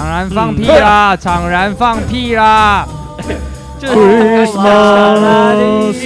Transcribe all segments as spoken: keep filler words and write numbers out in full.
场然放屁啦！场然放屁啦！ 就是 Christmas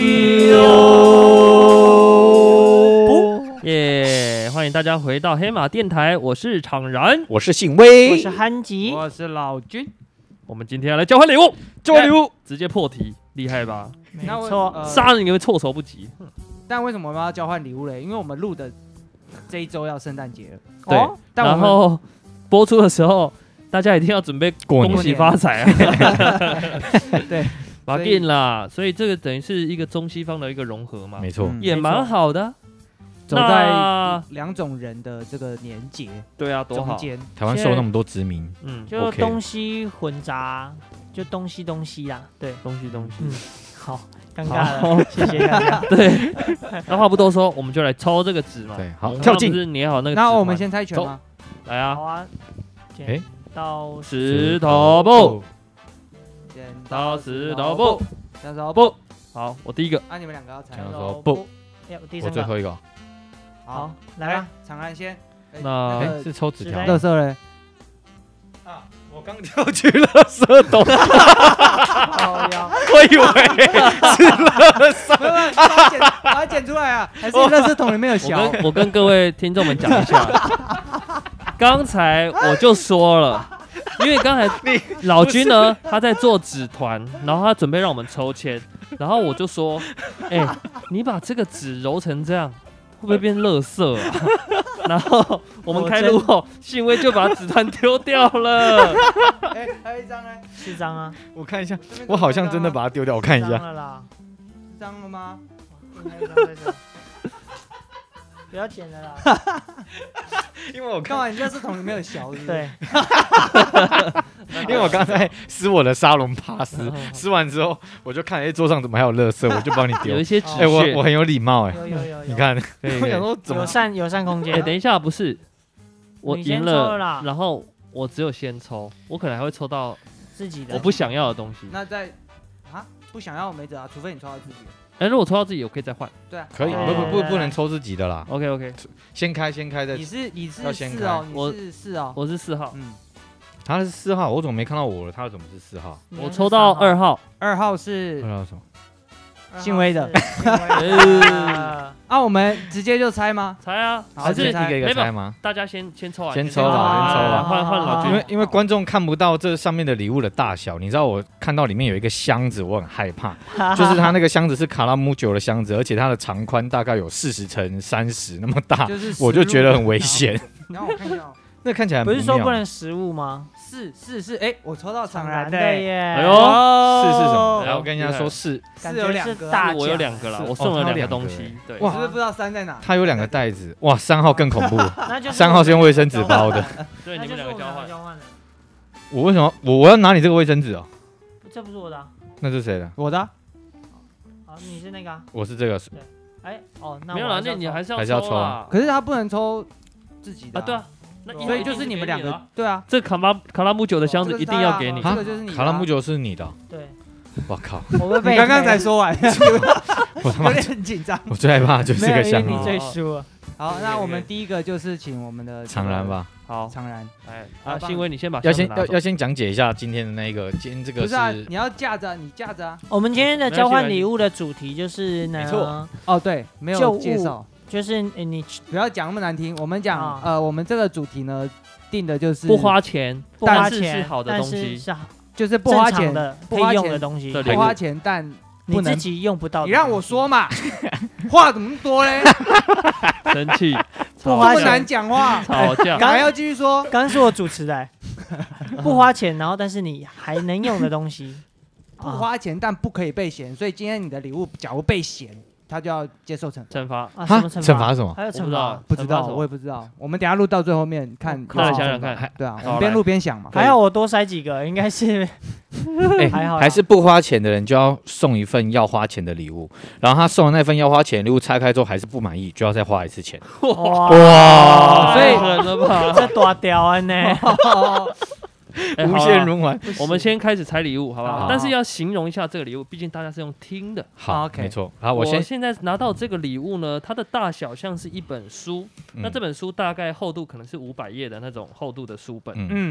哟！耶！欢迎大家回到黑马电台，我是场然， 我是信威， 我是憨吉， 我是老君。 我们今天要来交换礼物， 交换礼物直接破题，厉害吧？ 没错， 呃、 杀人也会措手不及。 但为什么我们要交换礼物嘞？因为我们录的这一周要圣诞节了。 对， 哦、但然后播出的时候，大家一定要准备恭喜发财啊！ 对， 把定啦，所以这个等于是一个中西方的一个融合嘛， 没错， 嗯、 也蛮好的。 走在两种人的这个年节， 对啊，多好！ 台湾受那么多殖民， 嗯，就东西混杂，就东西东西啦，对， 东西东西， 嗯，好。尴尬了，谢谢大家。 对，那话不多说，我们就来抽这个纸嘛。 对，好，跳进。 不是捏好那个。 那我们先猜拳吗？ 来啊！ 好啊。 哎， 到石头布， 剪刀石头布， 石头布。 好，我第一个。 啊，你们两个要猜。 石头布。 我最后一个。 好，来吧， 常安先。 那哎，是抽纸条。 垃圾嘞。 啊，我刚跳去垃圾桶。我以为是垃圾， 把它剪，把它剪出来啊！还是垃圾桶里面有小？ 我跟我跟各位听众们讲一下，刚才我就说了，因为刚才老君呢他在做纸团，然后他准备让我们抽签，然后我就说，哎、欸，你把这个纸揉成这样，会不会变垃圾啊？然后我们开录后，信威就把纸团丢掉了。 哎，还有一张呢， 四张啊！ 我看一下，我好像真的把它丢掉，我看一下。 四张了吗？ 不要剪了啦， 因为我干嘛？你垃圾桶里面有小的。 对。 因为我刚才撕我的沙龙帕斯，撕完之后我就看，哎，桌上怎么还有垃圾，我就帮你丢。 有一些纸屑， 哎，我我很有礼貌，哎， 有有有， 你看， 可以， 我想说怎么友善友善空间。 哎，等一下，不是，我赢了， 然后我只有先抽，我可能还会抽到自己的我不想要的东西。 那在啊，不想要没辙啊，除非你抽到自己。 哎，如果抽到自己，我可以再换。 对啊， 可以，不不不不能抽自己的啦。 OK OK， 先开先开再。 你是你是四哦，你是四哦， 我是四号。 嗯， 他是四号，我怎么没看到我了？他怎么是四号？ 我抽到二号。 二号是二号什么？ 信威的。啊，我们直接就猜吗？ 猜啊， 还是一个一个猜吗？ 大家先先抽完， 先抽吧，先抽吧， 换换老君。 因为因为观众看不到这上面的礼物的大小，你知道我看到里面有一个箱子，我很害怕，就是它那个箱子是卡拉姆酒的箱子，而且它的长宽大概有四十乘三十那么大，我就觉得很危险。 然后我看一下， 那看起来不是说不能食物吗？ 是是是，哎，我抽到常然的耶！ 哎呦， 是是什么？然后跟人家说是， 是有两个， 我有两个啦，我送了两个东西。对， 哇，是不是不知道三在哪？ 他有两个袋子，哇，三号更恐怖， 那就三号是用卫生纸包的。 对，你们两个交换。 我为什么我我要拿你这个卫生纸哦？ 这不是我的。 那是谁的？ 我的。 好，你是那个。 我是这个。 对。哎，哦，那没有啦，那你还是要还是要抽啊。 可是他不能抽自己的啊，对啊。 所以就是你们两个，对啊， 这卡拉卡拉姆酒的箱子一定要给你。 这个就是你， 卡拉姆酒是你的。 对， 我靠， 你刚刚才说完， 我他妈很紧张。 我最害怕就是这个箱子。 你最输了。 好，那我们第一个就是请我们的常然吧。 好， 常然。 哎，啊，信威你先把要先要要先讲解一下今天的那个，今天这个不是啊，你要架着，你架着啊。 我们今天的交换礼物的主题就是呢， 没错。 哦，对，没有介绍， 就是你不要讲那么难听。我们讲，呃，我们这个主题呢。定的就是不花钱， 但是是好的东西， 就是不花钱的不花钱的东西， 不花钱但你自己用不到。 你让我说嘛，话怎么那么多嘞？ 生气， 不花钱难讲话， 吵架， 还要继续说。 刚刚是我主持的，不花钱，然后但是你还能用的东西， 不花钱但不可以被嫌，所以今天你的礼物假如被嫌。他就要接受惩惩罚啊？什么惩罚？什么？ 还有惩罚？ 不知道，我也不知道。我们等下录到最后面看， 再来想想看。 对啊，我们边录边想嘛。 还好我多塞几个，应该是还好。 还是不花钱的人就要送一份要花钱的礼物，然后他送的那份要花钱的礼物拆开之后还是不满意，就要再花一次钱。 哇！ 所以这多屌啊呢！ 欸、 无限轮环。 我们先开始拆礼物，好不好？但是要形容一下这个礼物，毕竟大家是用听的。 好， okay. 没错。好， 我先现在拿到这个礼物呢，它的大小像是一本书，嗯、那这本书大概厚度可能是五百页的那种厚度的书本。 嗯，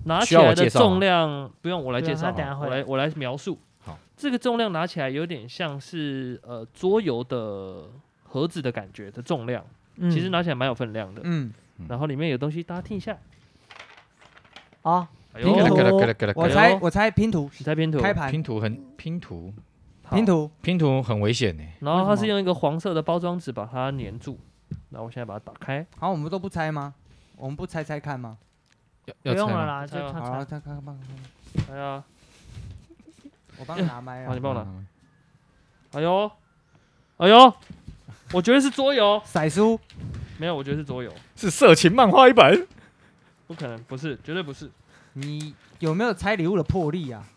拿需起来的要我介绍吗重量不用我来介绍不用他等下好， 会来我来我来描述。 好， 这个重量拿起来有点像是呃桌游的盒子的感觉的重量， 嗯其实拿起来蛮有分量的。 嗯， 然后里面有东西，大家听一下。 哦， 哎拼图呦， 我哎呦猜我猜拼图你猜拼图， 开盘拼图很拼图好拼，图， 拼图很危险呢。 然后它为什么是用一个黄色的包装纸把它粘住。然后我现在把它打开， 好，我们都不猜吗？我们不猜猜看吗？ 要不要猜吗？ 用了啦，就猜啊好了， 看猜。 再看看吧， 哎呀， 我帮你拿麦好，你啊。 帮我拿。 嗯哎呦，哎呦，我觉得是桌游， 骰书， 没有，我觉得是桌游， 是色情漫画一本。 不可能，不是，绝对不是。 你有没有猜礼物的魄力啊？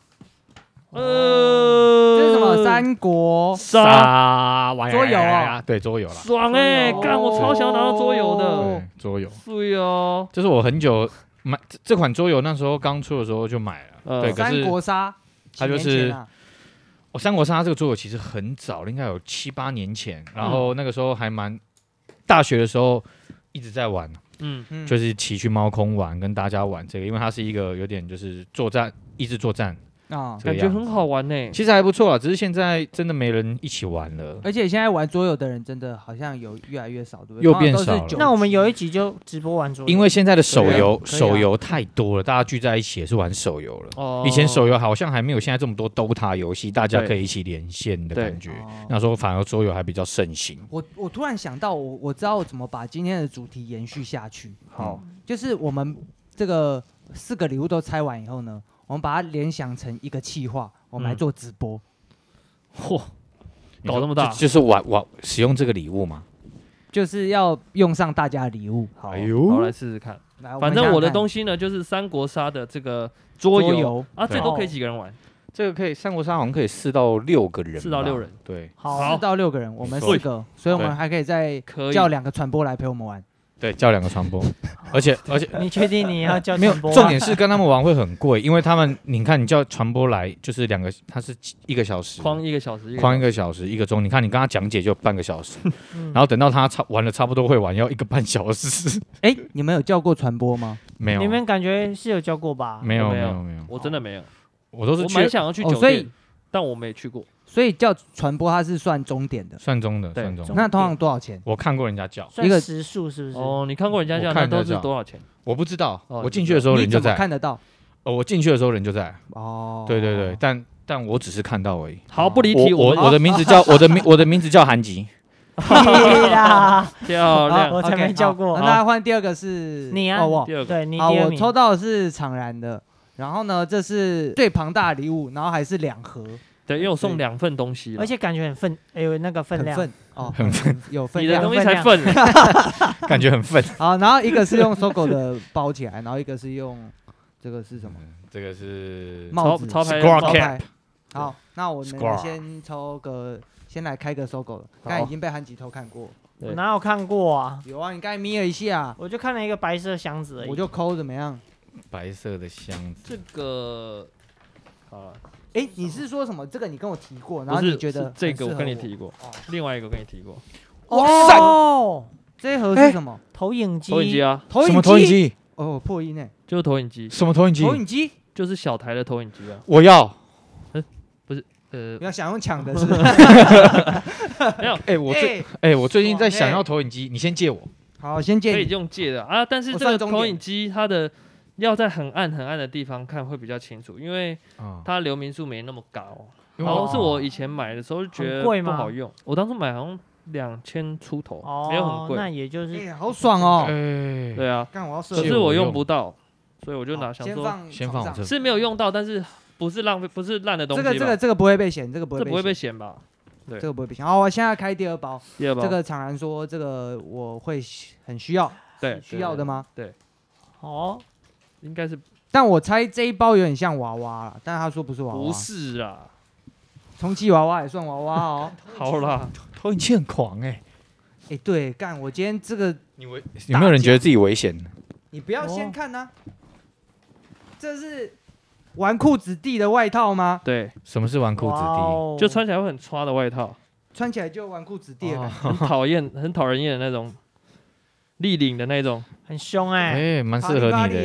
呃， 这是什么？三国杀， 沙玩桌游啊， 对桌游啦， 爽哎！ 桌游干，我超想要拿到桌游的， 哦对桌游， 对哦。 这是我很久买这这款桌游，那时候刚出的时候就买了。 呃对，可三是国杀， 它就几年是前啊我三国杀这个桌游其实很早了，应该有七八年前，然后那个时候还蛮大学的时候一直在玩， 嗯， 嗯就是骑去猫空玩，跟大家玩这个，因为它是一个有点就是作战益智作战， 啊， 感觉很好玩呢。 其实还不错啊，只是现在真的没人一起玩了。 而且现在玩桌游的人真的好像有越来越少，对不对？ 又变通常都是少了九那我们级有一集就直播玩桌游， 因为现在的手游、 可以啊手游太多了，大家聚在一起也是玩手游了。 哦以前手游好像还没有现在这么多 D O T A 游戏，大家可以一起连线的感觉。 哦那时候反而桌游还比较盛行。 我我突然想到我，我知道怎么把今天的主题延续下去。 好， 就是我们这个四个礼物都猜完以后呢，我们把它联想成一个企划，我们来嗯做直播。 嚯， 你说搞那么大就就是玩玩使用这个礼物嘛。 就是要用上大家的礼物。 好， 哎呦好来试试看。 来， 反正我的东西西呢，就是三国杀的这个桌游桌游啊， 对这都可以几个人玩？ 这个可以三国杀好像可以四到六个人吧， 四到六人对好四到六个人，我们没错四个，所以我们对还可以再可以叫两个传播来陪我们玩。 对，叫两个传播，而且而且你确定你要叫没有传播吗重点是跟他们玩会很贵，因为他们你看你叫传播来就是两个，他是一个小时， 框一个小时， 框一个个小时一个钟，你看你跟他讲解就半个小时， 嗯然后等到他差玩的差不多会玩要一个半小时， 哎，你们有叫过传播吗？ 没有你们感觉是有教过吧？ 没有我没有没有没有， 我真的没有， 我都是去我蛮想要去酒哦所以店，但我没去过。 所以叫传播它是算钟点的。 算中的对算中的， 那通常多少钱？ 我看过人家叫， 一个算时数是不是？ 哦，你看过人家我叫，那都看人家叫是多少钱？ 我不知道， 哦我进去的时候你怎么人就在， 看得到？ 哦，我进去的时候人就在， 哦， 对对对，但但我只是看到而已。 好，不离题，们我我我的名字叫我的名我的名字叫韩吉， 屁啦， 漂亮。 我才没 OK， 叫过好那那换第二个是你啊哦我第二个好， 对你第二名。 我抽到的是常然的，然后呢，这是最庞大的礼物，然后还是两盒， 对，因为我送两份东西了， 而且感觉很分，哎有那个分量。 很分哦， 很分，有分量。 你的东西分量才份。 感觉很愤。 好，然后一个是用搜狗的包起来，然后一个是用这个是什么这个是帽子潮牌 Squawk 招 Cap 牌。好，那我们 Squawk 先抽个，先来开个搜狗了。 好刚才已经被韩吉偷看过， 对我哪有看过啊？ 有啊，你刚才眯了一下， 我就看了一个白色箱子而已。 我就抠怎么样？ 白色的箱子， 这个好了， 哎，你是说什么？这个你跟我提过，然不是后你觉得是这个我很适合跟你提过， 哦另外一个我跟你提过， 哦， 这一盒是什么？ 投影机， 投影机啊， 投影什么投影机？ 哦，破音哎， 就是投影机， 什么投影机？ 投影机， 就是小台的投影机啊。 我要。 呃不，要想用抢的是？ 没有， 哎，我最哎哎，我最近在爽欸想要投影机，你先借我。 好，先借你。 可以用借的啊，但是这个我算终点投影机它的要在很暗很暗的地方看会比较清楚，因为啊， 它流明数没那么高。 因为然后是我以前买的时候就觉得很贵吗不好用，我当初买好像两千出头， 哦， 没有很贵。 那也就是哎，好爽哦！ 哎， 对啊， 干，我要射可是我借我用用不到，所以我就拿想说先放床上先放我这是没有用到，但是不是浪费，不是烂的东西吧。 这个这个这个不会被嫌，这个不会这不会被嫌， 嫌吧？对这个不会被嫌。好，我现在开第二包， 第二包这个常然说这个我会很需要， 对需要的？吗？ 哦， 对应该是但我猜这一包有点像娃娃了，但是他说不是娃娃， 不是啊？ 充气娃娃也算娃娃哦。 好啦， 投影机很狂哎。 哎，对，干，我今天这个你危有没有人觉得自己危险？ 你不要哦先看呢，这是纨绔子弟的外套吗？ 对， 什么是纨绔子弟？ 哇哦就穿起来会很刷的外套， 穿起来就纨绔子弟的感觉。 很讨厌、很讨人厌的那种，立领的那种。 很凶哎， 哎，蛮适合哈利巴你的欸。 利耶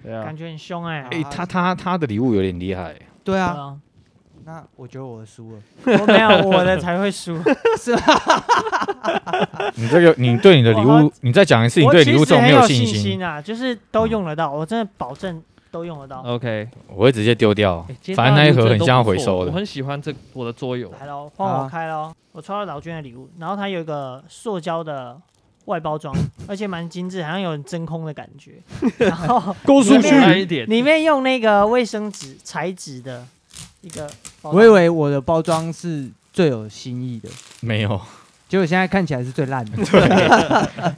对啊感，觉很凶哎、 哎，他他他的礼物有点厉害， 对啊， 啊， 那我觉得我输了。 我没有我的才会输。 你这个你对你的礼我物，你再讲一次，你我对礼物这种没其实很有信心， 心啊，就是都用得到，我真的保证都用得到。 OK， 我会直接丢掉欸今天。 反正那一盒很像要大家礼物真的都不错回收的。 我很喜欢这我的桌游。 来喽，换我开喽！我抽到老娟的礼物，然后它有一个塑胶的外包装，而且蛮精致，好像有点真空的感觉。然后高速去慢一点， 里面用那个卫生纸材质的一个包装， 我以为我的包装是最有新意的， 没有， 结果现在看起来是最烂的。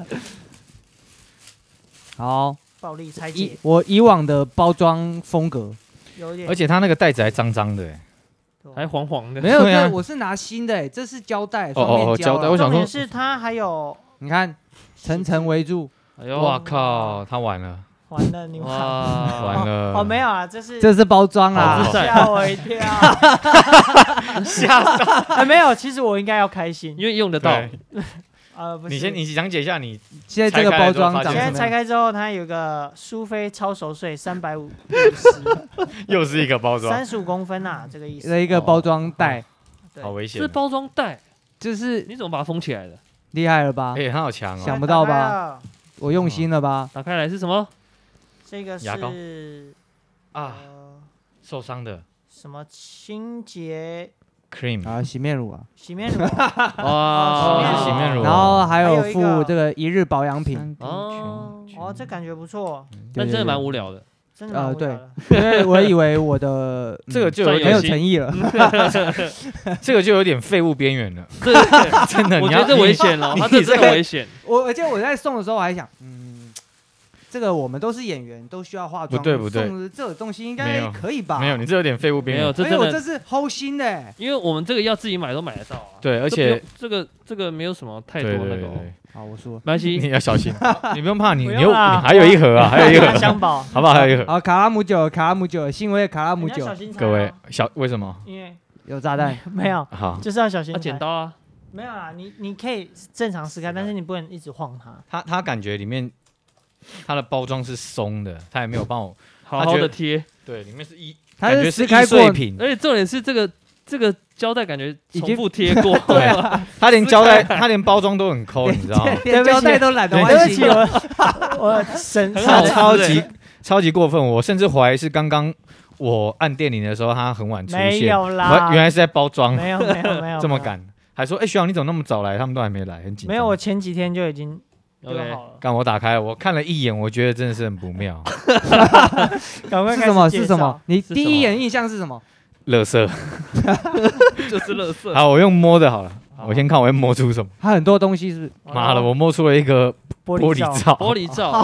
好， 暴力拆以解， 我以往的包装风格有点而且它那个袋子还脏脏的，哎还黄黄的。 没有， 对啊这我是拿新的，这是胶带， 哦双面哦胶带胶啦。 我想说重点是它还有， 你看，层层围住， 哎呦， 哇靠，他完了， 完了你完哇， 完了， 哦没有啊，这是这是包装哦啦。 在吓我一跳，吓到！哎没有，其实我应该要开心， 因为用得到。 对呃不是， 你先你讲解一下你现在这个包装长拆现在拆什么样？ 开之后，它有个苏菲超熟睡三百五十， 又是一个包装， 三十五公分呐，这个意思。 的一个包装袋， 对好危险是。包装袋， 就是你怎么把它封起来的？ 厉害了吧？ 哎，他好强哦， 想不到吧打开了？ 我用心了吧？ 打开来是什么？ 这个牙膏是啊， 呃受伤的什么清洁 cream， 啊，洗面乳啊， 洗面乳？ 哇， 哦是洗面乳然后还有还有一个附这个一日保养品。 哦， 哦，这感觉不错， 但真的蛮无聊的。 真的蛮呃无聊的。 因为我以为我的这个就有算很有点， 诚意了。 这个就有点废物边缘了， 这真的。 我觉得这你要你危险了， 你它这真这个的危险。 我而且我在送的时候我还想，嗯，这个我们都是演员，都需要化妆， 不对不对送这种东西应没该有可以吧？ 没有，你这有点废物边没有， 缘。 这真的， 没有，这是齁心的欸。 因为我们这个要自己买都买得到啊。 对，而这不用且这个这个没有什么太多对那个哦， 对对对， 好，我输了。 没关系。 你要小心，你不用怕，你你有不用啦你还有一盒啊，还有一盒拿，香宝， 好不好？还有一盒。 好，卡拉姆酒，卡拉姆酒，新威的卡拉姆酒你要小心拆哦各位，小为什么？ 因为有炸弹。 没有， 好， 就是要小心啊， 拆。 剪刀啊， 没有啊，你你可以正常撕开，但是你不能一直晃它。 他他感觉里面它的包装是松的，他也没有帮我， 好好的贴。 对，里面是一， 它感觉是易是撕开过， 碎品， 而且重点是这个这个胶带感觉已经重复贴过。 对啊，他连胶带，他连包装都很抠，你知道吗？ 连胶带都懒得对换对不起， 新。 我我神很好超超级吃欸超级过分，我甚至怀疑是刚刚我按电铃的时候，他很晚出没现， 有啦我原来是在包装， 没有没有没有这么赶，还说哎学长你怎么那么早来？他们都还没来，很紧张。 没有，我前几天就已经丢 OK， 好了。 刚我打开，我看了一眼，我觉得真的是很不妙， 赶快开是什么？ 始介是什么绍？？ 你是什么第一眼印象是什么？ 垃圾。 就是垃圾。 好，我用摸的好了， 好我先看我会摸出什么。 它很多东西是不是？ 妈的，我摸出了一个玻璃罩， 玻璃罩， 玻璃罩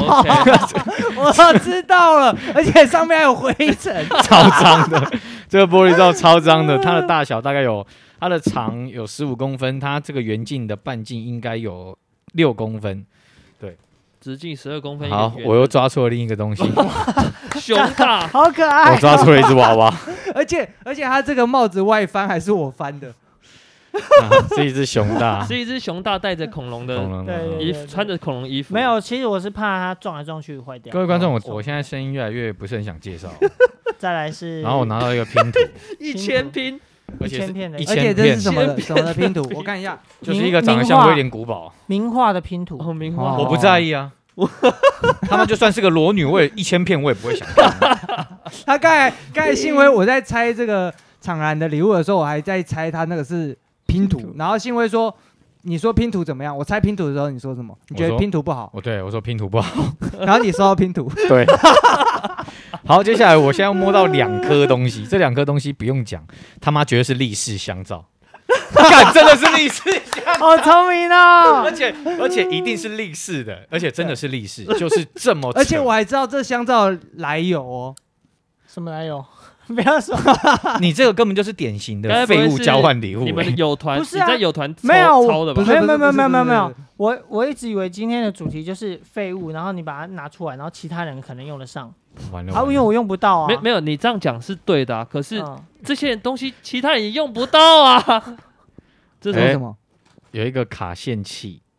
，OK， 我知道了，而且上面还有灰尘。 超脏的，这个玻璃罩超脏的，它的大小大概有，它的长有十五公分，它这个圆径的半径应该有六公分。 直径十二公分。 好， 圆我又抓错了另一个东西， 熊大， 好可爱。 我抓出了一只娃娃， 而且而且它这个帽子外翻还是我翻的。 啊是一只熊大， 是一只熊大戴着恐龙的恐龙对对衣服，穿着恐龙衣服。 没有，其实我是怕它撞来撞去坏掉。 各位观众，我哦我现在声音越来越不是很想介绍， 再来是， 然后我拿到一个拼图， 一千拼， 而且是一千片的一而且千片这是，什么的什么的拼图？我看一下。 就是一个长得像威廉古堡， 名画的拼图， 哦，名哦画， 我不在意啊。他们就算是个裸女，我也一千片我也不会想看。 他刚才刚才新威我在猜这个场然的礼物的时候，我还在猜他那个是拼图，然后新威说。你说拼图怎么样？我猜拼图的时候，你说什么？你觉得我说拼图不好？ 我对我说拼图不好， 然后你说到拼图， 对。好，接下来我现在要摸到两颗东西，这两颗东西不用讲，他妈绝对是立式香皂，干真的是立式香皂， 好聪明哦而！且而且一定是立式的，而且真的是立式，就是这么扯。 而且我还知道这香皂来由哦。 什么来有？不要说， 你这个根本就是典型的废物该不会是交换礼物、 你们的欸友团， 不是啊你在友团没有抄的吧不？是没有没有没有不是不是没有没有不是我我一直以为今天的主题就是废物，然后你把它拿出来，然后其他人可能用得上，啊， 完了完了因为我用不到啊。 没没有，你这样讲是对的啊，可是嗯这些东西其他人也用不到啊。这是哎什么？ 有一个卡线器，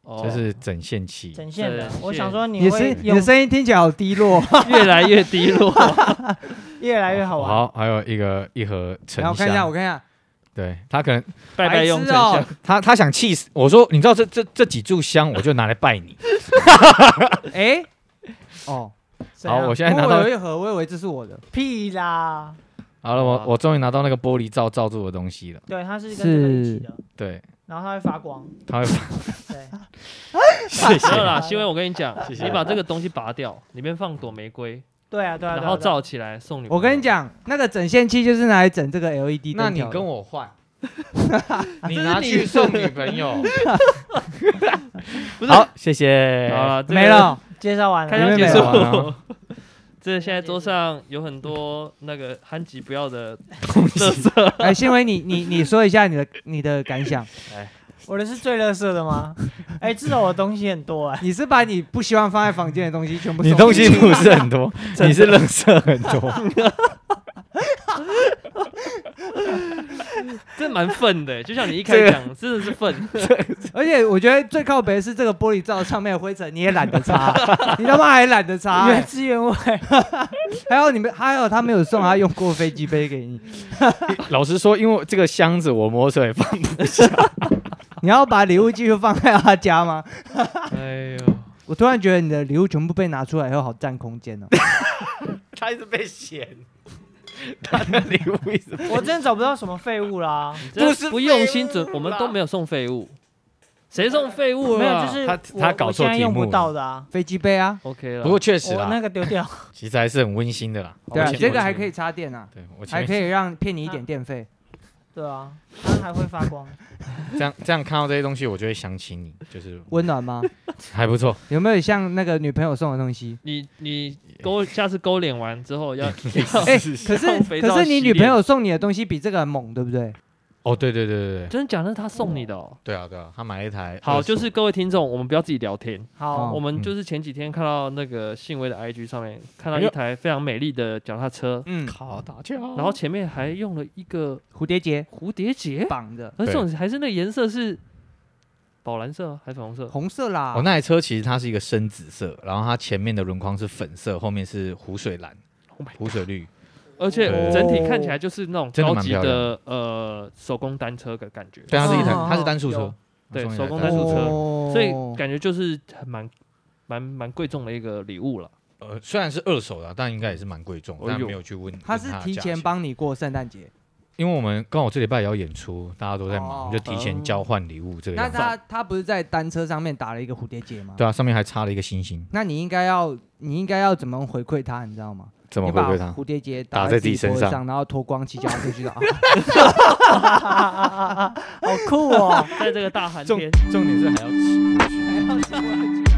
哦就是整线器。 整线的整，线我想说你你会的声你的用声音听起来好低落。 越来越低落。 越来越好玩。 好，还有一个一盒沉然后我看一下，我香， 看一下， 对他可能拜拜用白痴哦成像， 他他想气死我说，你知道这这这几炷香，我就拿来拜你。 哎，哦， 好， 怎样我现在拿到我有一盒，我以为这是我的， 屁啦， 好了，我我终于拿到那个玻璃罩罩住的东西了。 对，它是跟这个一起的， 对， 然后它会发光， 他会对， 谢谢没有啦，新威，我跟你讲， 谢谢你把这个东西拔掉，里面放朵玫瑰， 对啊，对啊， 然后对啊对啊罩起来送你。 我跟你，讲，那个整线器就是拿来整这个 L E D 灯那你条的跟我换，你这是你拿去送女朋友。 不是好，谢谢。 好了，这个没了， 介绍完开了， 没没箱结束完了。 这现在桌上有很多那个憨吉不要的垃圾， 哎，新伟，你你你说一下你的你的感想， 我的是最垃圾的吗？哎，至少我的东西很多哎， 你是把你不希望放在房间的东西全部你送进去东西不是很多，你是垃圾很多。 这蛮愤的，就像你一开始讲，真的是愤。 而且我觉得最靠北的是这个玻璃罩上面的灰尘，你也懒得擦，你他妈还懒得擦、 原欸。 汁原味。 还有你们，还有他没有送他用过飞机杯给你， 老实说，因为这个箱子我摩托车也放不下。 你要把礼物继续放在他家吗？ 哎呦， 我突然觉得你的礼物全部被拿出来以后，好占空间哦。 他一直被嫌，他的礼物一直被我真的找不到什么废物啦， 这是不用心准， 废物啦我们都没有送废物，谁送废物没有， 了？ 就是他我他搞我现在用不错题目了到的啊， 飞机杯啊， OK 了。 不过确实我那啦， 个丢掉。 其实还是很温馨的啦。 对啊， 我前这个还可以，插电啊， 对我前面还可以让骗你一点电费。 对啊，它还会发光。 这样这样看到这些东西，我就会想起你，就是温暖吗？ 还不错。 有没有像那个女朋友送的东西？ 你你勾下次勾脸完之后要哎、可是用肥皂可是你洗脸女朋友送你的东西比这个还猛，对不对？ 哦，对对对对对， 真的假的？他送你的哦。 对啊对啊，他买了一台二手。 好，就是各位听众，我们不要自己聊天。 好， 我们嗯就是前几天看到那个信威的 I G 上面看到哎呦一台非常美丽的脚踏车， 嗯， 卡打架， 然后前面还用了一个蝴蝶结蝴蝶结， 绑的， 而这种还是那个颜色是宝蓝色还是粉红色？ 红色啦。 我那台车其实它是一个深紫色，然后它前面的轮框是粉色，后面是湖水蓝、 Oh my 湖水绿。 而且对整体看起来就是那种真的高级蛮漂亮的呃手工单车的感觉， 对，它是一台哦， 它是单速车有， 对送一台手工单速车哦所以感觉就是很蛮蛮蛮贵重的一个礼物了。 呃，虽然是二手的，但应该也是蛮贵重，但哎呦没有去问。 他是提前问的价钱， 帮你过圣诞节， 因为我们刚好这礼拜也要演出，大家都在忙， 哦就提前交换礼物这个那样子。 他他不是在单车上面打了一个蝴蝶结吗？ 对啊，上面还插了一个星星， 那你应该要你应该要怎么回馈他，你知道吗？ 怎么你把回馈他？ 蝴蝶结打在在自己身上脖子上，然后脱光骑脚踏车去打。 好酷哦！ 在这个大寒重天， 重点是还要骑过去。 还要骑过去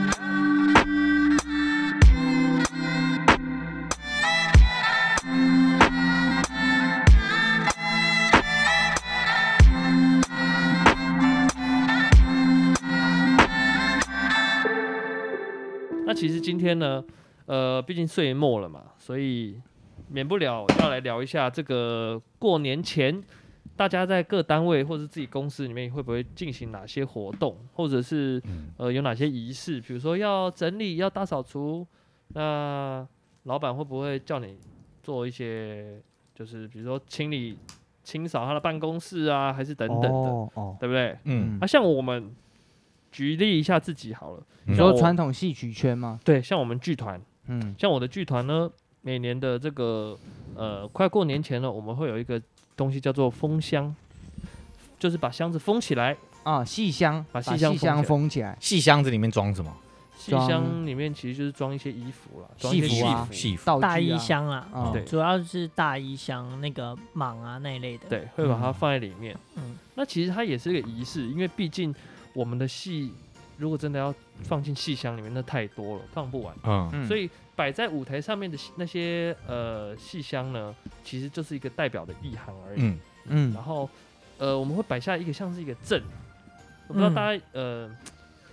那其实今天呢，呃，毕竟岁末了嘛，所以免不了要来聊一下这个过年前，大家在各单位或者自己公司里面会不会进行哪些活动，或者是嗯， 呃有哪些仪式，比如说要整理、要大扫除，那老板会不会叫你做一些，就是比如说清理、清扫他的办公室啊，还是等等的， 哦哦， 对不对？ 嗯， 啊，像我们举例一下自己好了， 你你说传统戏曲圈吗？ 对，像我们剧团。 嗯， 像我的剧团呢，每年的这个呃快过年前呢，我们会有一个东西叫做封箱，就是把箱子封起来。 啊，戏箱， 把戏戏箱封起来， 细箱子里面装什么？ 戏装箱里面其实就是装一些衣服啦，装一些戏服啊戏服。 道具啊大衣，箱啊， 啊对主要是大衣箱那个蟒啊那一类的。， 对，会把它放在里面。 嗯， 那其实它也是一个仪式，因为毕竟我们的戏如果真的要放进戏箱里面，那太多了，放不完。 嗯， 嗯所以摆在舞台上面的那些呃戏箱呢，其实就是一个代表的意涵而已。 嗯， 嗯然后呃，我们会摆下一个像是一个阵，我不知道嗯大家、呃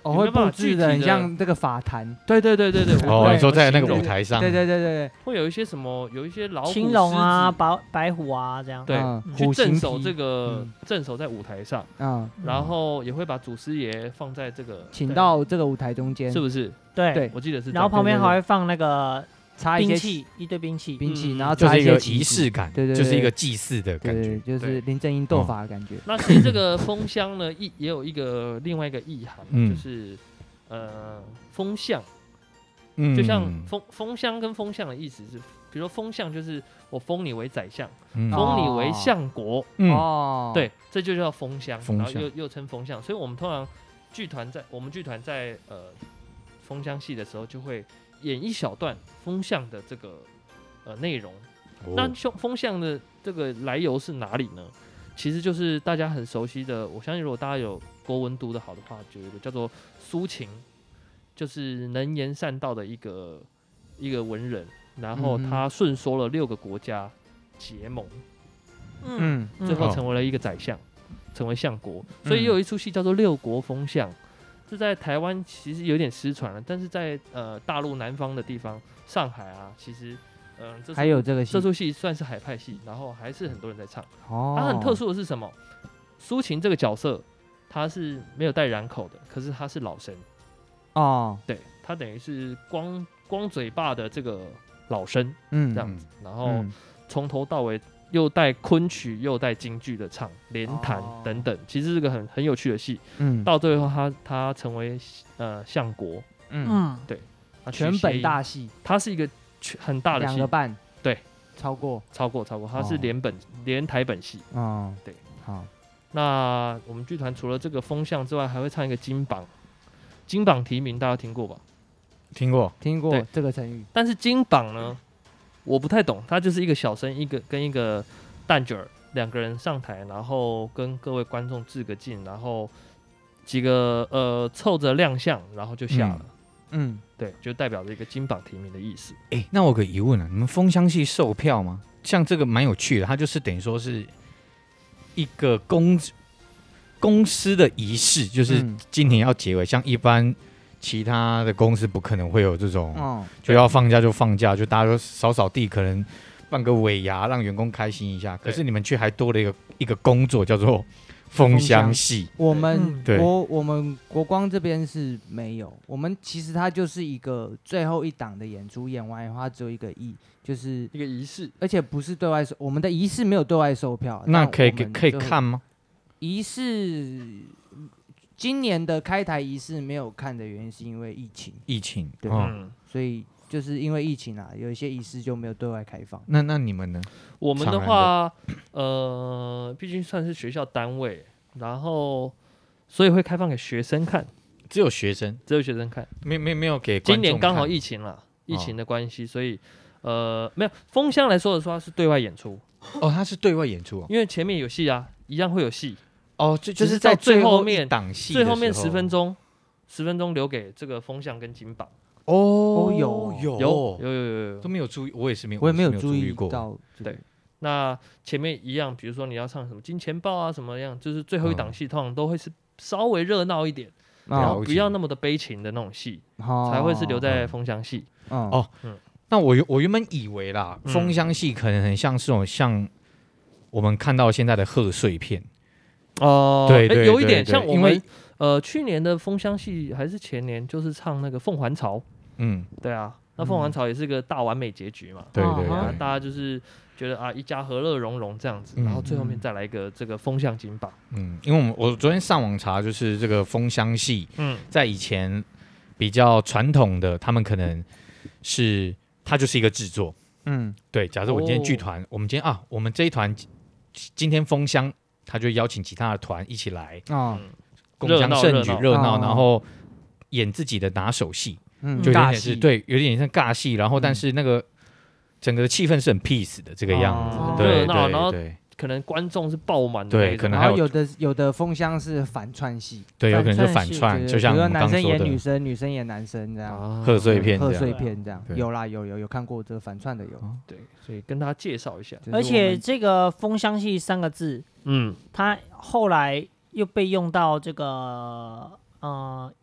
哦，会布置的很像这个法坛。 对对对对对。 哦，你说在那个舞台上。 对对对对， 会有一些什么，有一些老虎、 青龙啊、白白虎啊这样。 对，去镇守这个镇守在舞台上。嗯。然后也会把祖师爷放在这个， 请到这个舞台中间， 是不是？ 对对， 我记得是。 然后旁边还会放那个。 插一些兵器，一堆兵器， 兵器，然后就是一个仪式感， 对对， 就是一个祭祀的感觉， 就是林正英斗法的感觉。 那其实这个封箱呢，意也有一个另外一个意涵，就是呃封相，就像封封箱跟封相的意思是，比如说封相就是我封你为宰相，封你为相国，哦，对，这就叫封箱，然后又又称封相。所以我们通常剧团在我们剧团在呃封箱戏的时候就会。演一小段风向的这个呃内容，哦、那风向的这个来由是哪里呢？其实就是大家很熟悉的，我相信如果大家有国文读得好的话，就有一个叫做苏秦，就是能言善道的一个一个文人，然后他顺说了六个国家结盟，嗯，最后成为了一个宰相，成为相国，所以也有一出戏叫做《六国封相》。这在台湾其实有点失传了，但是在呃大陆南方的地方，上海啊，其实嗯、呃， 还有这个戏， 这出戏算是海派戏，然后还是很多人在唱。哦，它很特殊的是什么？苏秦这个角色，他是没有带染口的，可是他是老生。哦，对，他等于是光光嘴巴的这个老生，嗯，这样子，然后从头到尾。又带昆曲又带京剧的唱连弹等等，其实是个很很有趣的戏。嗯，到最后他他成为呃相国，嗯，对， 全本大戏， 它是一个很大的戏， 两个半， 对， 超过超过超过，它是连本、哦、连台本戏。哦，对，好。那我们剧团除了这个风向之外，还会唱一个金榜，金榜题名，大家听过吧？ 听过， 听过这个成语。 但是金榜呢？我不太懂，他就是一个小生，一个跟一个蛋卷儿两个人上台，然后跟各位观众致个敬，然后几个呃凑着亮相，然后就下了。嗯，嗯对，就代表着一个金榜题名的意思。 哎、欸，那我有个疑问啊，你们封箱戏售票吗？像这个蛮有趣的，它就是等于说是一个公公司的仪式，就是今年要结尾，嗯、像一般。其他的公司不可能会有这种，哦、就要放假就放假，就大家都扫扫地，可能办个尾牙，让员工开心一下。可是你们却还多了一个一个工作，叫做封箱戏。 我们国我们国光这边是没有，我们其实它就是一个最后一档的演出，演完以后它只有一个仪，就是一个仪式， 而且不是对外售，我们的仪式没有对外售票。 那可以可以看吗？ 仪式。今年的开台仪式没有看的原因是因为疫情， 疫情对，嗯、所以就是因为疫情啊，有一些仪式就没有对外开放。 那那你们呢？ 我们的话，呃，毕竟算是学校单位，然后所以会开放给学生看， 只有学生， 只有学生看， 没没没有给观众看。 今年刚好疫情啦，疫情的关系，哦、所以呃，没有封箱来说的话是对外演出。 哦，它是对外演出、哦， 因为前面有戏啊，一样会有戏。 哦，就就是在最后面档戏， 最后面十分钟，十分钟留给这个风向跟金榜。 哦， 有有有有有有都没有注意，我也是没有， 我也没有注意过。 对，那前面一样，比如说你要唱什么金钱豹啊什么样，就是最后一档戏通常都会是稍微热闹一点，然后不要那么的悲情的那种戏，才会是留在风箱戏。 哦，那我我原本以为啦，风箱戏可能很像是种像我们看到现在的贺岁片。 哦， 对对， 有一点像我们呃去年的封箱戏还是前年，就是唱那个《凤还巢》。嗯，对啊，那《凤还巢》也是个大完美结局嘛。 对对对， 大家就是觉得啊，一家和乐融融这样子，然后最后面再来一个这个风向金榜。 嗯，因为我们我昨天上网查，就是这个封箱戏，嗯，在以前比较传统的，他们可能是它就是一个制作。嗯，对，假设我今天剧团，我们今天啊，我们这一团今天封箱。他就邀请其他的团一起来，哦，共襄盛举，热闹，然后演自己的拿手戏，嗯，就有点是对，有点像尬戏，然后但是那个整个气氛是很 peace 的这个样子，对对对， 可能观众是爆满的， 对，可能还有有的有的封箱是反串戏， 对，有可能是反串，就像比如男生演女生，女生演男生这样， 贺岁片， 贺岁片这样，有啦，有有有看过这个反串的有， 对，所以跟大家介绍一下， 而且这个封箱戏三个字。嗯，它后来又被用到这个呃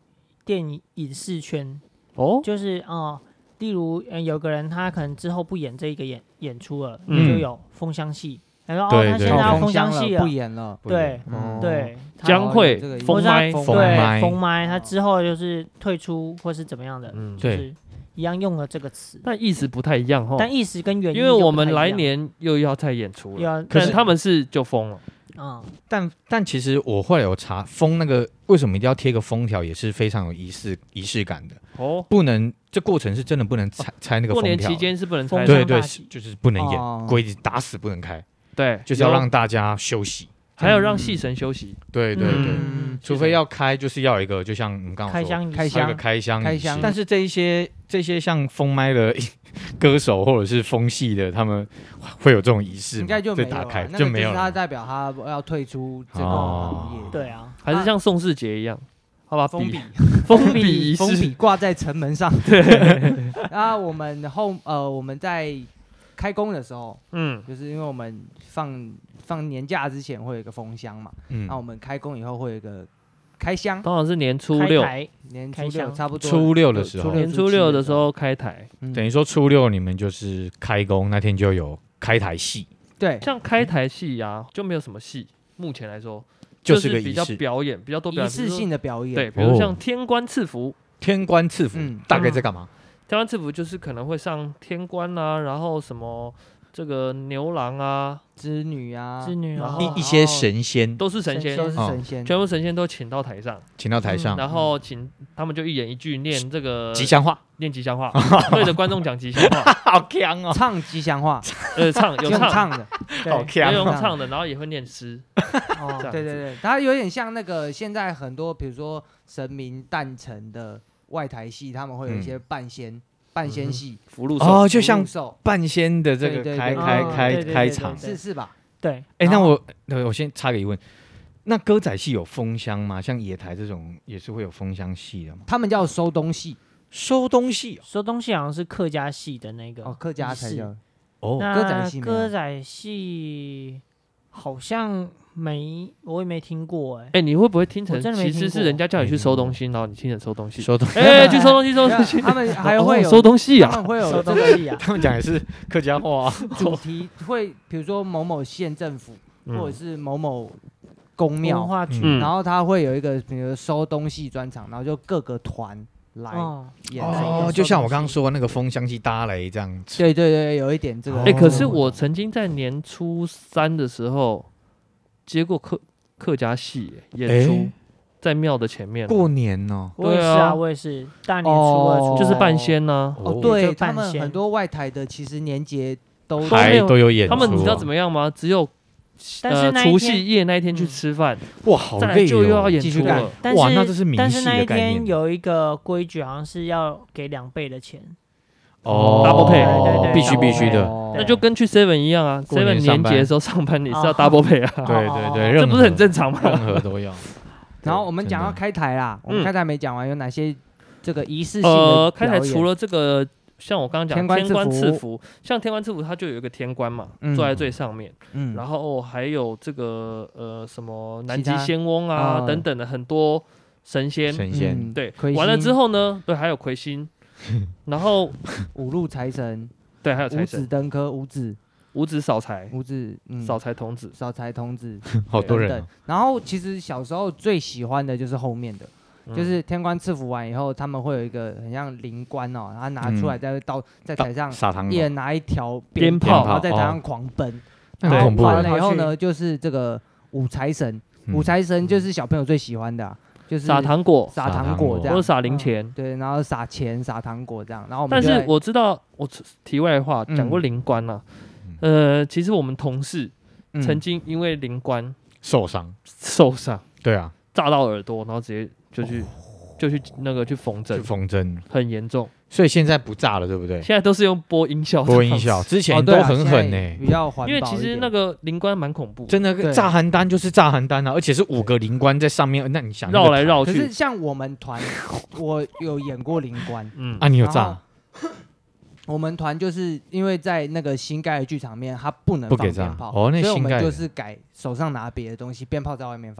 电影影视圈， 哦， 就是哦、呃例如呃有个人他可能之后不演这一个演演出了， 嗯就有封箱戏，他说哦对对他现在要封封箱戏了，不演了。 对嗯， 对，他将会这个意思封麦， 封对麦封麦，他之后就是退出或是怎么样的， 嗯， 就是一样用了这个词， 但意思不太一样哈。 但意思跟原意因为我们又不太一样来年又要再演出了， 要可是他们是就封了。 嗯但但其实我后来有查，封那个为什么一定要贴个封条，也是非常有仪式仪式感的。 哦， 不能，这过程是真的不能拆拆那个过封条。 年期间是不能封拆的， 对对， 大喜就是不能哦演，规矩打死不能开， 对， 就是要有让大家休息。 还有让戏神休息。 对对对， 嗯除非要开，就是要有一个，就像你刚刚说， 开箱仪式开箱要有一个开箱仪式开箱但是这一些这些像封麦的歌手或者是封戏的，他们会有这种仪式吗？ 应该就没有了再打开那个是他就没有了。 代表他要退出这个哦行业。 对啊， 还是像宋世杰一样，好吧， 封笔， 封笔仪封式， 笔挂在城门上。对，然后我们后呃我们在开工的时候， 嗯， 就是因为我们放放年假之前会有一个封箱嘛， 嗯那我们开工以后会有一个开箱， 通常是年初六， 开台年初开箱六差不多初六的时候初年初六的时，候开台， 嗯等于说初六你们就是开工那天就有开台戏， 对， 像开台戏呀就没有什么戏，目前来说就是个比较仪式。 表演，比较多表演， 仪式性的表演， 对，比如哦像天官赐福。 天官赐福嗯大概在干嘛？ 天官赐福就是可能会上天官啊，然后什么这个牛郎啊， 织女啊， 织女然后哦一一些神仙都是神仙， 都是哦神仙， 全部神仙都请到台上， 请到台上， 然后请他们就一言一句念这个吉祥话， 念吉祥话，对着观众讲吉祥话， 好强哦！ 唱吉祥话， 呃，唱有用唱， 唱的， 对好也强哦！ 有唱的，然后也会念诗， 哦这样子对对对，它有点像那个现在很多，比如说神明诞辰的外台戏，他们会有一些半仙、半仙戏， 福禄寿。 哦，就像福禄寿半仙的这个对对对开开哦开对对对开场。 对是是吧？ 对， 哎， 然后那我呃我先插个疑问，那歌仔戏有封箱吗？像野台这种也是会有封箱戏的吗？ 他们叫收东戏收东西哦收东西好像是客家戏的那个哦，客家才仪式叫哦， 那歌仔戏没有歌仔戏好像没，我也没听过哎、 哎，你会不会听成我真的没其实是听过人家叫你去收东西，然后你听成收东西？ 收东哎，去收东西，收东西。 他们还会有哦收东西啊， 他们会有收这个东西啊， 他们讲的是客家话啊。 主题，会比如说某某县政府或者嗯是某某公文庙， 化局、 嗯然后他会有一个比如收东西专场，然后就各个团来哦， 演哦这个。 哦，就像我刚刚说的那个封箱戏搭雷这样子。 对对对，有一点这个。 哎， 哦可是我曾经在年初三的时候接过客客家戏演出哎， 在庙的前面， 过年哦， 我也是对啊啊，我也是大年初二初就是三半仙呢。 哦， 哦对就半仙他们很多外台的其实年节都都没有还都有演出啊。 他们你知道怎么样吗？只有但是呃那一天除夕夜那一天去吃饭， 哇，好再来累哦。 就又要演继续干出了。 但是哇那这是明戏但是那一的概念天有一个规矩，好像是要给两倍的钱， 哦 double pay 对对对必须必须的。 哦那就跟去 seven 一样啊过 ，seven 年上班年节的时候上班你是要哦 double pay 啊， 对对对，任何这不是很正常吗？ 任何都要。 然后我们讲到真的开台啦，我们嗯开台没讲完，有哪些这个仪式性呃， 的表演？ 开台除了这个，像我刚刚讲天官天官赐福赐福，像天官赐福，它就有一个天官嘛， 嗯坐在最上面， 嗯， 然后还有这个呃什么南极其他仙翁啊哦等等的很多神仙。 神仙嗯对魁， 完了星之后呢，对，还有魁星，然后五路财神、 对，还有五子财神， 登科、五子、 五子扫财， 五子、嗯扫财童子， 扫财童子好多人等等哦。 然后其实小时候最喜欢的就是后面的， 嗯就是天官赐福完以后，他们会有一个很像灵官哦，然后拿出来嗯在到在台上撒糖一人拿一条鞭炮， 炮然后在台哦上狂奔。 那然后完很恐怖欸。 了以后呢，就是这个五财神， 嗯五财神就是小朋友最喜欢的啊，就是撒糖果， 撒糖撒糖果或者果这样。 撒零钱。 对，然后撒钱、撒糖果这样，然后我们但就是在我知道，我题外话嗯讲过灵官啊，呃，其实我们同事嗯曾经因为灵官受伤。 受伤， 对啊， 炸到耳朵，然后直接就去就去那个去缝就针， 缝针。 很严重。 所以现在不炸了，对不对？ 现在都是用播音效， 播音效，。之哦前对啊都很狠现在呢。 比较环保因为一点。 其实那个灵官蛮恐怖， 真的对炸邯郸就是炸邯郸啊，而且是五个灵官在上面。那你想那个绕来绕去。 可是像我们团，我有演过灵官， 嗯啊，你有然炸后我们团就是因为在那个新盖的剧场面，它不能不给炸放鞭炮， 哦那所以我们新盖的就是改手上拿别的东西，鞭炮在外面放。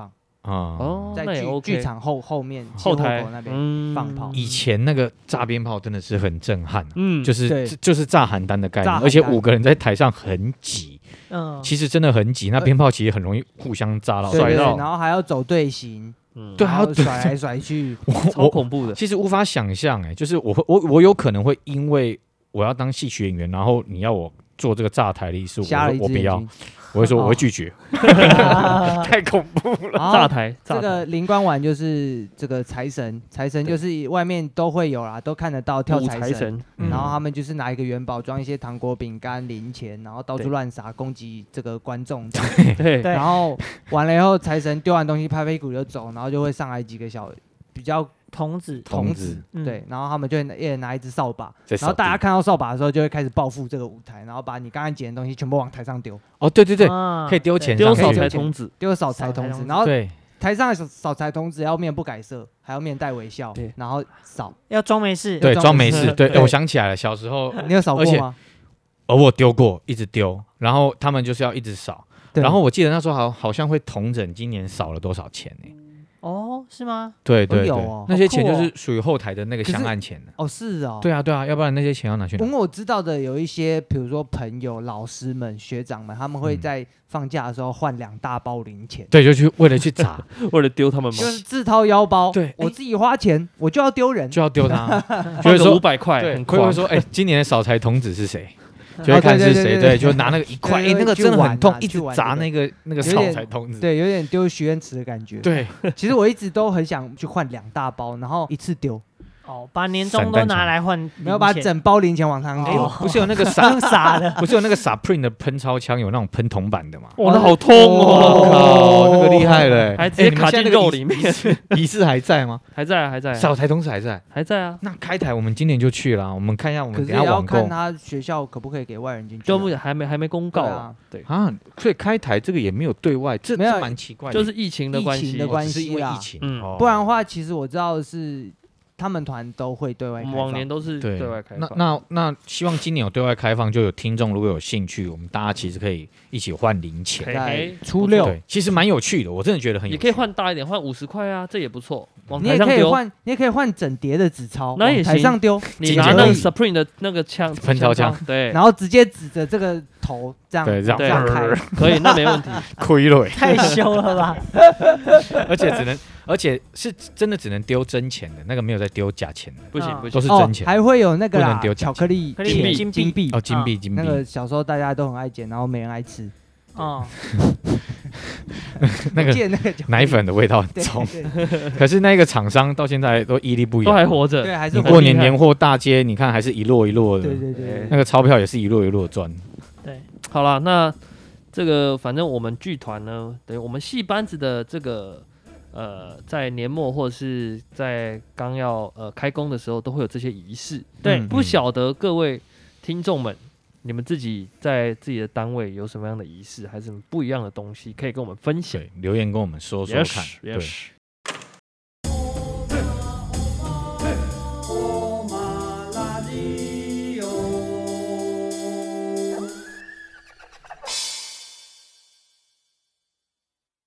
哦， 在那也剧 OK 剧场后后面后台切口那边嗯放炮以前那个炸鞭炮真的是很震撼， 嗯， 就是对就是炸邯郸的概念， 炸邯郸而且五个人在台上很挤， 嗯， 其实真的很挤，那鞭炮其实很容易互相炸到对对对甩到然后还要走队形， 嗯对还要然后甩来甩去， 超恐怖的。 其实无法想象哎，就是我会我我有可能会因为我要当戏曲演员，然后你要我做这个炸台的艺术，我瞎了一说我不要， 只眼睛。 我会说哦我会拒绝，太恐怖了。 然后炸台，炸台这个灵官丸就是这个财神，财神就是外面都会有啦，都看得到跳五财神。 财神， 嗯然后他们就是拿一个元宝装一些糖果、饼干、零钱，然后到处对乱撒，攻击这个观众这样。 对， 对然后完了以后，财神丢完东西拍拍鼓就走，然后就会上来几个小比较童子， 童子童子， 嗯对，然后他们就会一人拿一支扫把， 在然后大家扫地看到扫把的时候，就会开始报复这个舞台，然后把你刚才捡的东西全部往台上丢， 哦，对对对， 啊可以丢钱丢上去扫可以丢钱财童子， 丢扫财童子， 扫财童子然后对， 台上的扫扫财童子要面不改色，还要面带微笑对， 然后扫。 要装没事， 对， 装装没事。 没事对， 对哎我想起来了，小时候， 你有扫过而且吗？ 哦，我丢过，一直丢，然后他们就是要一直扫， 对然后我记得那时候好好像会统整今年扫了多少钱呢？ 哦，是吗？ 对对对有哦， 那些钱就好酷哦是属于后台的那个可是香案钱的。 哦，是哦。 对啊对啊，要不然那些钱要拿去哪因？为我知道的有一些，比如说朋友、老师们、学长们，他们会嗯在放假的时候换两大包零钱， 对，就去为了去砸， 为了丢他们吗就？是自掏腰包。 对我自己花钱，我就要丢人。 就要丢他，就换个五会说， 百块， 对， 很狂。 会会说，哎，今年的扫财童子是谁？就会看对是谁，对， 对对对就拿那个一块，哎， 对对那个去玩真的很痛啊， 一直砸去玩这个那个那个扫有点财童子。 对，有点丢许愿池的感觉。， 对， 其实我一直都很想去换两大包，然后一次丢， 哦，把年终都拿来换零钱， 没有把整包零钱往上丢。 哦不是有那个傻用傻的， 不是有那个 Supreme 的喷超枪，有那种喷铜板的吗？ 哇，那好痛我哦！ 靠，那个厉害了， 还直接哎你们卡进现在那个仪肉里面， 仪式还在吗？ 还在啊，还在啊， 扫财童子还在。 还在啊。 那开台我们今年就去了，我们看一下我们可是也要等一下网购看他学校可不可以给外人进去啊。 就目前还没还没公告啊对啊， 对， 啊，所以开台这个也没有对外，这没有这蛮奇怪的， 就是疫情的关系疫情的，关系哦只是因为啦疫情， 嗯哦不然的话，其实我知道的是他们团都会对外开放。 我们往年都是对对外开放。 那那那希望今年有对外开放，就有听众如果有兴趣，我们大家其实可以一起换零钱。 嘿在嘿初六对，其实蛮有趣的，我真的觉得很有趣。 也可以换大一点，换五十块啊，这也不错。往你也台上丢， 可以换，你也可以换整叠的纸钞，往台那也行上丢， 金你拿那个钱币 Supreme 的那个枪， 喷超枪， 对然后直接指着这个头这样对这样对这样开。 可以，那没问题。 亏了欸， 太羞了吧？ 而且只能，而且是真的只能丢真钱的，那个没有在丢假钱的， 不行嗯不行， 哦都是真，钱。 还会有那个不能啦丢假钱巧克力巧克力钱金币金币哦，金币金币那，个小时候大家都很爱捡，然后没人爱吃。 哦， 那个我记得那个巧克力奶粉的味道很对重。 对可是那个厂商到现在都屹立不摇， 都还活着。 对，还是你活过年年货大街，你看还是一摞一摞的， 对对对那个钞票也是一摞一摞赚。 对， 好了，那这个反正我们剧团呢，等于我们戏班子的这个呃，在年末或者是在刚要呃开工的时候，都会有这些仪式。 对嗯不晓得各位听众们，你们自己在自己的单位有什么样的仪式，还是什么不一样的东西，可以跟我们分享。 对，留言跟我们说说看。对， Yes，